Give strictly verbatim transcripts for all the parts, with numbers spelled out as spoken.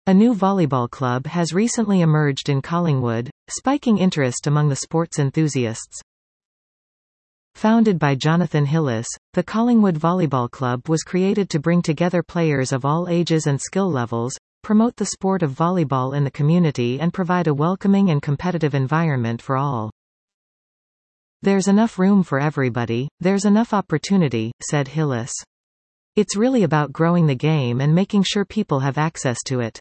A new volleyball club has recently emerged in Collingwood, spiking interest among the sports enthusiasts. Founded by Jonathan Hillis, the Collingwood Volleyball Club was created to bring together players of all ages and skill levels, promote the sport of volleyball in the community and provide a welcoming and competitive environment for all. "There's enough room for everybody, there's enough opportunity," said Hillis. "It's really about growing the game and making sure people have access to it."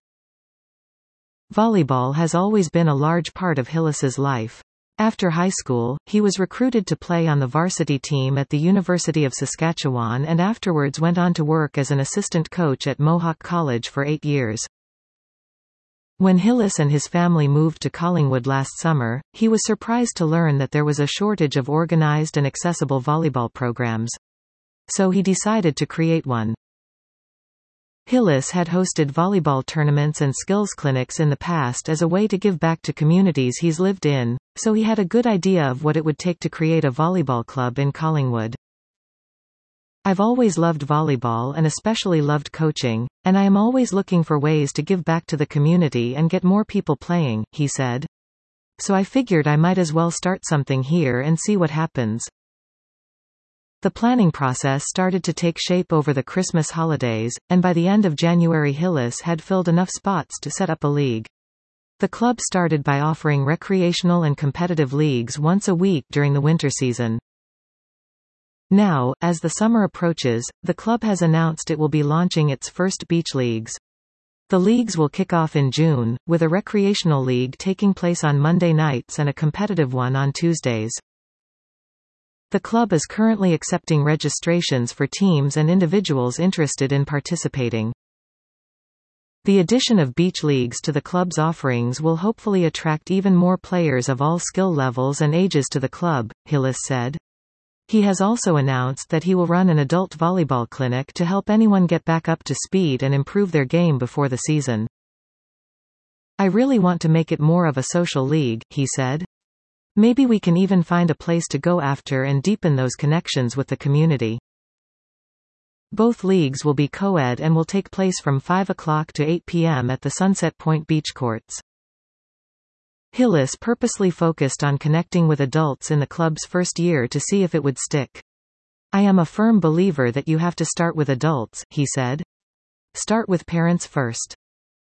Volleyball has always been a large part of Hillis's life. After high school, he was recruited to play on the varsity team at the University of Saskatchewan and afterwards went on to work as an assistant coach at Mohawk College for eight years. When Hillis and his family moved to Collingwood last summer, he was surprised to learn that there was a shortage of organized and accessible volleyball programs. So he decided to create one. Hillis had hosted volleyball tournaments and skills clinics in the past as a way to give back to communities he's lived in, so he had a good idea of what it would take to create a volleyball club in Collingwood. "I've always loved volleyball and especially loved coaching, and I am always looking for ways to give back to the community and get more people playing," he said. "So I figured I might as well start something here and see what happens." The planning process started to take shape over the Christmas holidays, and by the end of January Hillis had filled enough spots to set up a league. The club started by offering recreational and competitive leagues once a week during the winter season. Now, as the summer approaches, the club has announced it will be launching its first beach leagues. The leagues will kick off in June, with a recreational league taking place on Monday nights and a competitive one on Tuesdays. The club is currently accepting registrations for teams and individuals interested in participating. The addition of beach leagues to the club's offerings will hopefully attract even more players of all skill levels and ages to the club, Hillis said. He has also announced that he will run an adult volleyball clinic to help anyone get back up to speed and improve their game before the season. "I really want to make it more of a social league," he said. "Maybe we can even find a place to go after and deepen those connections with the community." Both leagues will be co-ed and will take place from five o'clock to eight p m at the Sunset Point Beach Courts. Hillis purposely focused on connecting with adults in the club's first year to see if it would stick. "I am a firm believer that you have to start with adults," he said. "Start with parents first."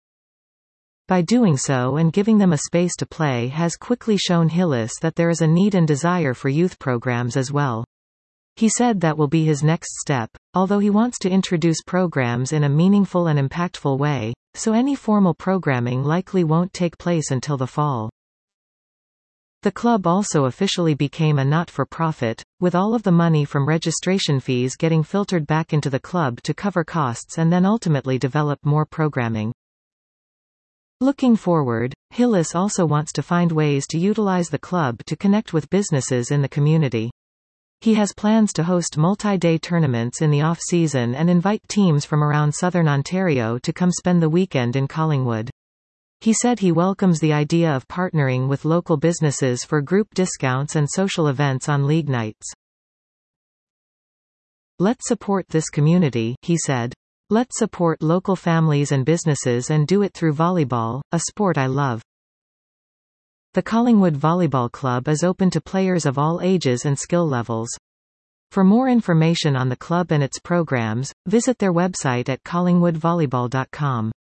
By doing so and giving them a space to play has quickly shown Hillis that there is a need and desire for youth programs as well. He said that will be his next step, although he wants to introduce programs in a meaningful and impactful way, so any formal programming likely won't take place until the fall. The club also officially became a not-for-profit, with all of the money from registration fees getting filtered back into the club to cover costs and then ultimately develop more programming. Looking forward, Hillis also wants to find ways to utilize the club to connect with businesses in the community. He has plans to host multi-day tournaments in the off-season and invite teams from around southern Ontario to come spend the weekend in Collingwood. He said he welcomes the idea of partnering with local businesses for group discounts and social events on league nights. "Let's support this community," he said. "Let's support local families and businesses and do it through volleyball, a sport I love." The Collingwood Volleyball Club is open to players of all ages and skill levels. For more information on the club and its programs, visit their website at collingwood volleyball dot com.